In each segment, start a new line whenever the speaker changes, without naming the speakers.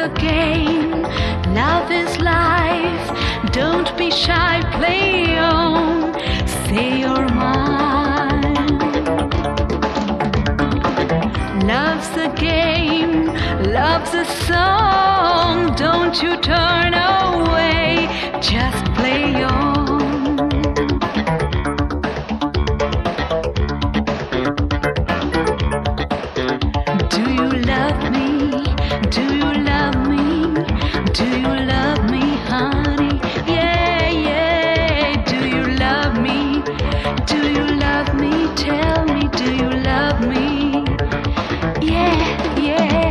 the game. Love is life. Don't be shy, play on. Say you're mine. Love's the game. Love's a song. Don't you turn away. Just play on. Do you love me? Do you love me? Do you love me, honey? Yeah, yeah. Do you love me? Do you love me? Tell me, do you love me? Yeah, yeah.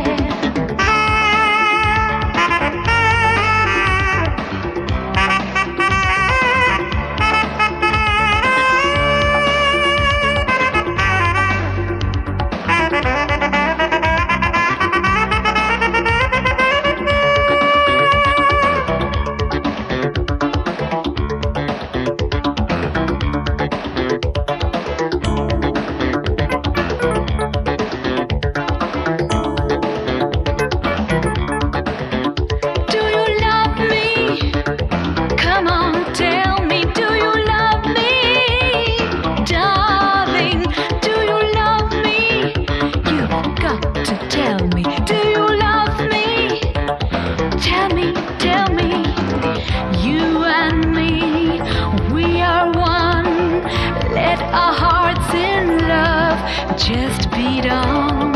Just beat on.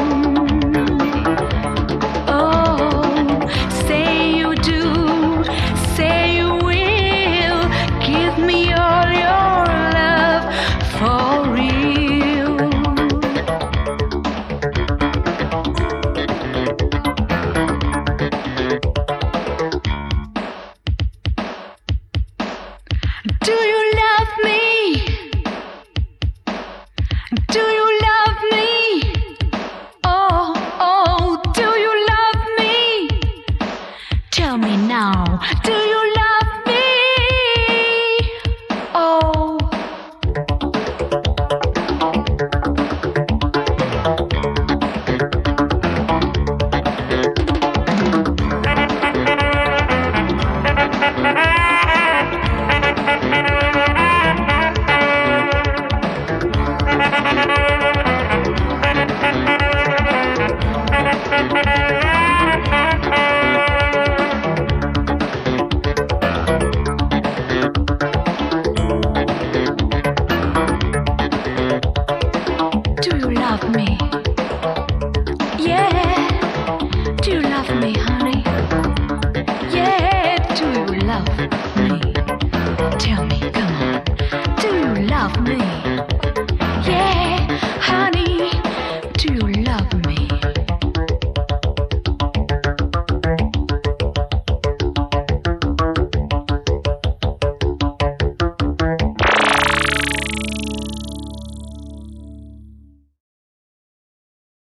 Oh, say you do, say you will. Give me all your love for real. Do you love me? Do you love me? Oh, oh, do you love me? Tell me now, do you love me? Oh. Do you love me? Yeah. Do you love me, honey? Yeah. Do you love me? Tell me, come on. Do you love me?